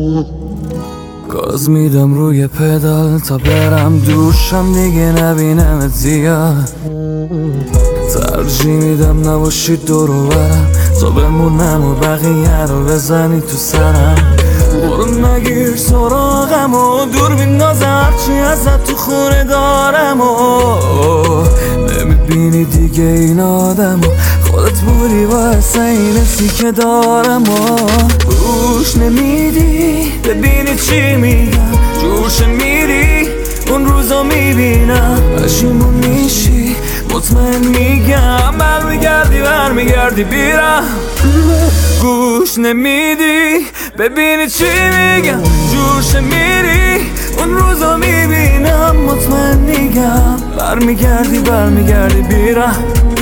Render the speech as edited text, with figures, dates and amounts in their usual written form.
گاز میدم روی پدال تا برم دوشم دیگه نبینمت زیاد. ترجیح میدم نباشی دور و برم تا بمونم و بقیه رو بزنی تو سرم. برو نگیر سراغم و دور بینداز هرچی ازت تو خونه دارم و نمیبینی دیگه این آدم و خودت بودی واسه این حسی که دارم و گوش نمیدی ببینی چی میگم. جوش میری اون روزا میبینم پشیمون میشی مطمئن میگم برمیگردی بیرم. گوش نمیدی ببینی چی میگم. جوش میری اون روزا میبینم مطمئن میگم برمیگردی بیرم.